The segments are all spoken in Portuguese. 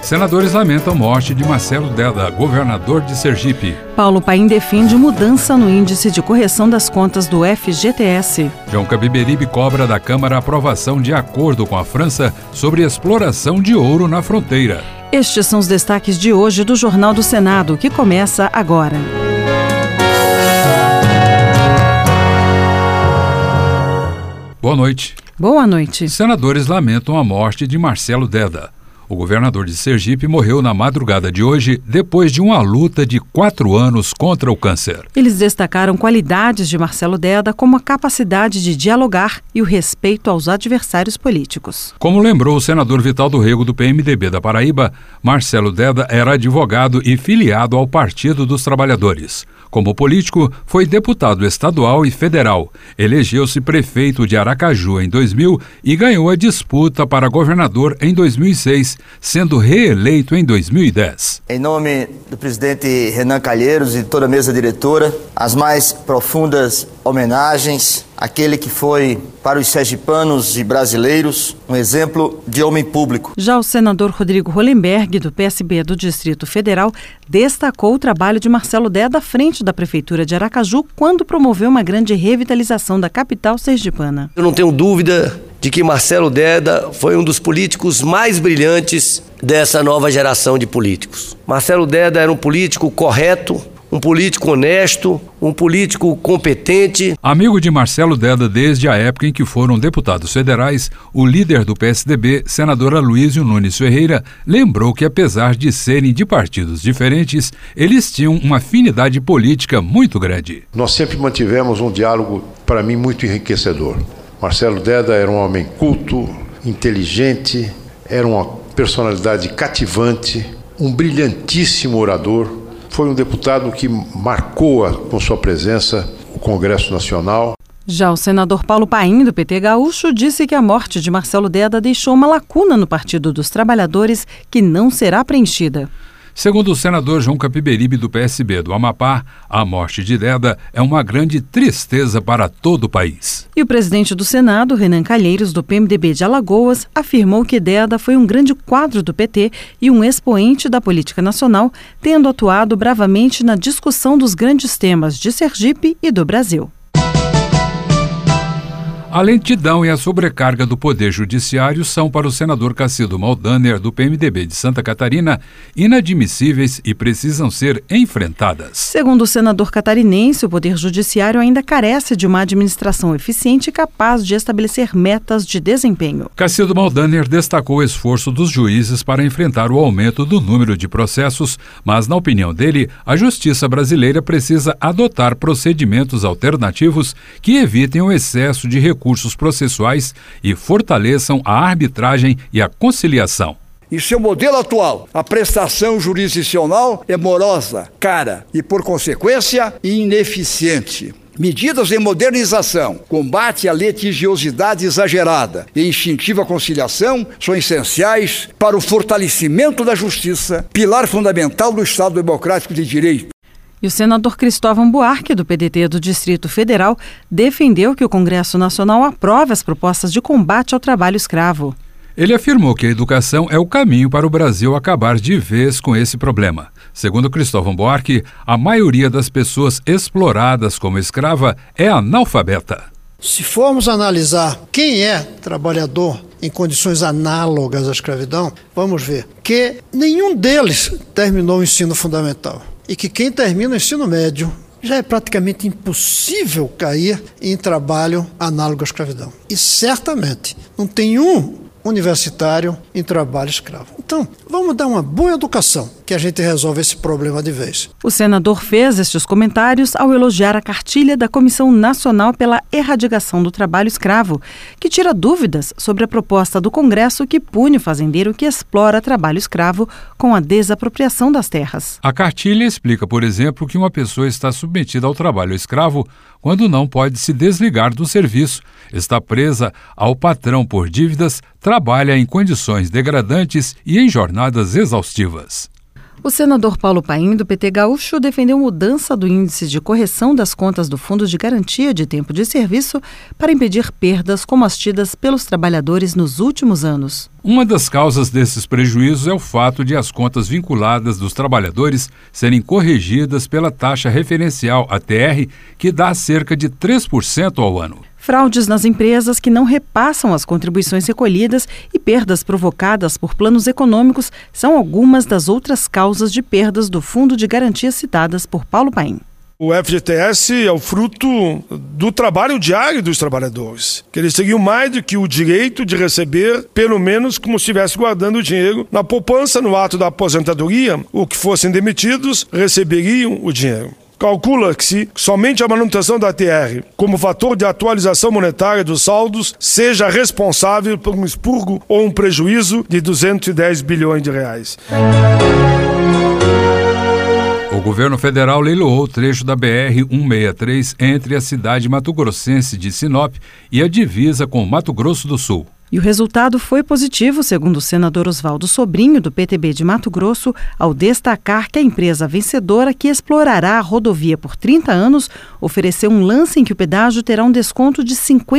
Senadores lamentam morte de Marcelo Deda, governador de Sergipe. Paulo Paim defende mudança no índice de correção das contas do FGTS. João Capiberibe cobra da Câmara a aprovação de acordo com a França sobre exploração de ouro na fronteira. Estes são os destaques de hoje do Jornal do Senado, que começa agora. Boa noite. Boa noite. Senadores lamentam a morte de Marcelo Deda. O governador de Sergipe morreu na madrugada de hoje depois de uma luta de 4 anos contra o câncer. Eles destacaram qualidades de Marcelo Deda como a capacidade de dialogar e o respeito aos adversários políticos. Como lembrou o senador Vital do Rego do PMDB da Paraíba, Marcelo Deda era advogado e filiado ao Partido dos Trabalhadores. Como político, foi deputado estadual e federal. Elegeu-se prefeito de Aracaju em 2000 e ganhou a disputa para governador em 2006, sendo reeleito em 2010. Em nome do presidente Renan Calheiros e toda a mesa diretora, as mais profundas homenagens àquele que foi, para os sergipanos e brasileiros, um exemplo de homem público. Já o senador Rodrigo Hollenberg, do PSB do Distrito Federal, destacou o trabalho de Marcelo Deda à frente da Prefeitura de Aracaju quando promoveu uma grande revitalização da capital sergipana. Eu não tenho dúvida de que Marcelo Deda foi um dos políticos mais brilhantes dessa nova geração de políticos. Marcelo Deda era um político correto, um político honesto, um político competente. Amigo de Marcelo Deda desde a época em que foram deputados federais, o líder do PSDB, senador Aloysio Nunes Ferreira, lembrou que apesar de serem de partidos diferentes, eles tinham uma afinidade política muito grande. Nós sempre mantivemos um diálogo, para mim, muito enriquecedor. Marcelo Deda era um homem culto, inteligente, era uma personalidade cativante, um brilhantíssimo orador. Foi um deputado que marcou com sua presença o Congresso Nacional. Já o senador Paulo Paim, do PT Gaúcho, disse que a morte de Marcelo Deda deixou uma lacuna no Partido dos Trabalhadores que não será preenchida. Segundo o senador João Capiberibe, do PSB do Amapá, a morte de Deda é uma grande tristeza para todo o país. E o presidente do Senado, Renan Calheiros, do PMDB de Alagoas, afirmou que Deda foi um grande quadro do PT e um expoente da política nacional, tendo atuado bravamente na discussão dos grandes temas de Sergipe e do Brasil. A lentidão e a sobrecarga do Poder Judiciário são, para o senador Cacildo Maldaner, do PMDB de Santa Catarina, inadmissíveis e precisam ser enfrentadas. Segundo o senador catarinense, o Poder Judiciário ainda carece de uma administração eficiente e capaz de estabelecer metas de desempenho. Cacildo Maldaner destacou o esforço dos juízes para enfrentar o aumento do número de processos, mas, na opinião dele, a justiça brasileira precisa adotar procedimentos alternativos que evitem o excesso de recursos processuais e fortaleçam a arbitragem e a conciliação. Em seu modelo atual, a prestação jurisdicional é morosa, cara e, por consequência, ineficiente. Medidas em modernização, combate à litigiosidade exagerada e incentivo à conciliação são essenciais para o fortalecimento da justiça, pilar fundamental do Estado Democrático de Direito. E o senador Cristóvão Buarque, do PDT do Distrito Federal, defendeu que o Congresso Nacional aprove as propostas de combate ao trabalho escravo. Ele afirmou que a educação é o caminho para o Brasil acabar de vez com esse problema. Segundo Cristóvão Buarque, a maioria das pessoas exploradas como escrava é analfabeta. Se formos analisar quem é trabalhador em condições análogas à escravidão, vamos ver que nenhum deles terminou o ensino fundamental. E que quem termina o ensino médio já é praticamente impossível cair em trabalho análogo à escravidão. E certamente não tem um universitário em trabalho escravo. Então, vamos dar uma boa educação, que a gente resolve esse problema de vez. O senador fez estes comentários ao elogiar a cartilha da Comissão Nacional pela Erradicação do Trabalho Escravo, que tira dúvidas sobre a proposta do Congresso que pune o fazendeiro que explora trabalho escravo com a desapropriação das terras. A cartilha explica, por exemplo, que uma pessoa está submetida ao trabalho escravo quando não pode se desligar do serviço, está presa ao patrão por dívidas, trabalha em condições degradantes e em jornadas exaustivas. O senador Paulo Paim, do PT Gaúcho, defendeu mudança do índice de correção das contas do Fundo de Garantia de Tempo de Serviço para impedir perdas como as tidas pelos trabalhadores nos últimos anos. Uma das causas desses prejuízos é o fato de as contas vinculadas dos trabalhadores serem corrigidas pela taxa referencial, a TR, que dá cerca de 3% ao ano. Fraudes nas empresas que não repassam as contribuições recolhidas e perdas provocadas por planos econômicos são algumas das outras causas de perdas do Fundo de Garantia citadas por Paulo Paim. O FGTS é o fruto do trabalho diário dos trabalhadores, que eles teriam mais do que o direito de receber, pelo menos como se estivesse guardando o dinheiro na poupança no ato da aposentadoria, ou que fossem demitidos, receberiam o dinheiro. Calcula-se que somente a manutenção da TR, como fator de atualização monetária dos saldos, seja responsável por um expurgo ou um prejuízo de 210 bilhões de reais. O governo federal leiloou o trecho da BR-163 entre a cidade mato-grossense de Sinop e a divisa com Mato Grosso do Sul. E o resultado foi positivo, segundo o senador Oswaldo Sobrinho, do PTB de Mato Grosso, ao destacar que a empresa vencedora, que explorará a rodovia por 30 anos, ofereceu um lance em que o pedágio terá um desconto de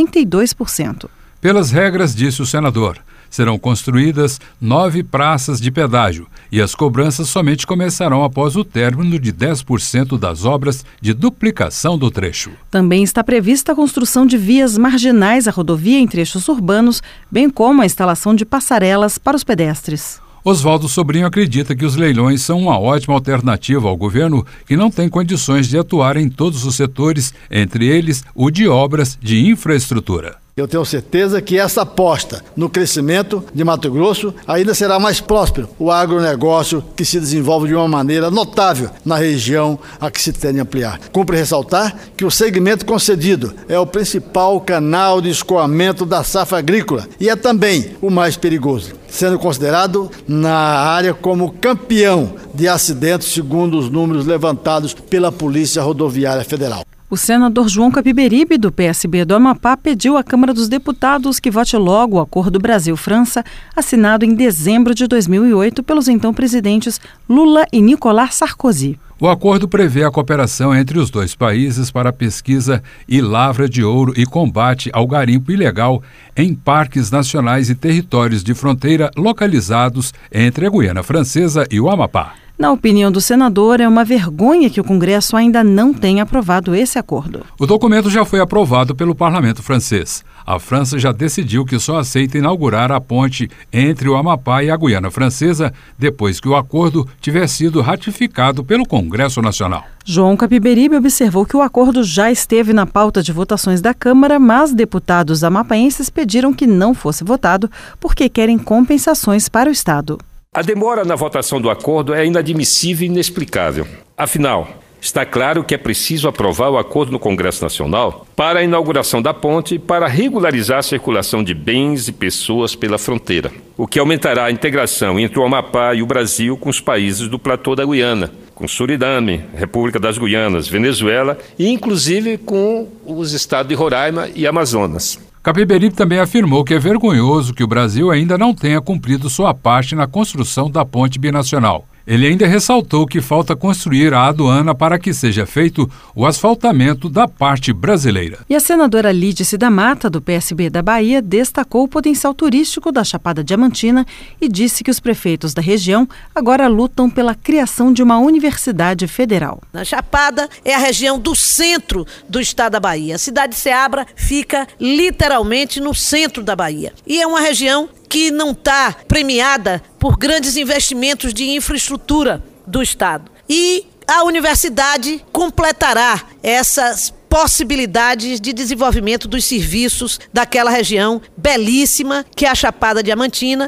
52%. Pelas regras, disse o senador, serão construídas 9 praças de pedágio e as cobranças somente começarão após o término de 10% das obras de duplicação do trecho. Também está prevista a construção de vias marginais à rodovia em trechos urbanos, bem como a instalação de passarelas para os pedestres. Oswaldo Sobrinho acredita que os leilões são uma ótima alternativa ao governo, que não tem condições de atuar em todos os setores, entre eles o de obras de infraestrutura. Eu tenho certeza que essa aposta no crescimento de Mato Grosso ainda será mais próspero. O agronegócio que se desenvolve de uma maneira notável na região a que se tende a ampliar. Cumpre ressaltar que o segmento concedido é o principal canal de escoamento da safra agrícola e é também o mais perigoso, sendo considerado na área como campeão de acidentes, segundo os números levantados pela Polícia Rodoviária Federal. O senador João Capiberibe, do PSB do Amapá, pediu à Câmara dos Deputados que vote logo o Acordo Brasil-França, assinado em dezembro de 2008 pelos então presidentes Lula e Nicolas Sarkozy. O acordo prevê a cooperação entre os dois países para a pesquisa e lavra de ouro e combate ao garimpo ilegal em parques nacionais e territórios de fronteira localizados entre a Guiana Francesa e o Amapá. Na opinião do senador, é uma vergonha que o Congresso ainda não tenha aprovado esse acordo. O documento já foi aprovado pelo parlamento francês. A França já decidiu que só aceita inaugurar a ponte entre o Amapá e a Guiana Francesa depois que o acordo tiver sido ratificado pelo Congresso Nacional. João Capiberibe observou que o acordo já esteve na pauta de votações da Câmara, mas deputados amapaenses pediram que não fosse votado porque querem compensações para o Estado. A demora na votação do acordo é inadmissível e inexplicável. Afinal, está claro que é preciso aprovar o acordo no Congresso Nacional para a inauguração da ponte e para regularizar a circulação de bens e pessoas pela fronteira, o que aumentará a integração entre o Amapá e o Brasil com os países do platô da Guiana, com Suriname, República das Guianas, Venezuela e inclusive com os estados de Roraima e Amazonas. Capiberibe também afirmou que é vergonhoso que o Brasil ainda não tenha cumprido sua parte na construção da ponte binacional. Ele ainda ressaltou que falta construir a aduana para que seja feito o asfaltamento da parte brasileira. E a senadora Lídice da Mata, do PSB da Bahia, destacou o potencial turístico da Chapada Diamantina e disse que os prefeitos da região agora lutam pela criação de uma universidade federal. A Chapada é a região do centro do estado da Bahia. A cidade de Ceabra fica literalmente no centro da Bahia. E é uma região que não está premiada por grandes investimentos de infraestrutura do Estado. E a universidade completará essas possibilidades de desenvolvimento dos serviços daquela região belíssima que é a Chapada Diamantina.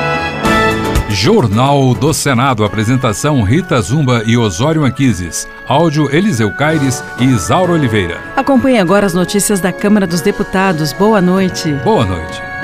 Jornal do Senado. Apresentação Rita Zumba e Osório Anquises. Áudio Eliseu Caires e Isaura Oliveira. Acompanhe agora as notícias da Câmara dos Deputados. Boa noite. Boa noite.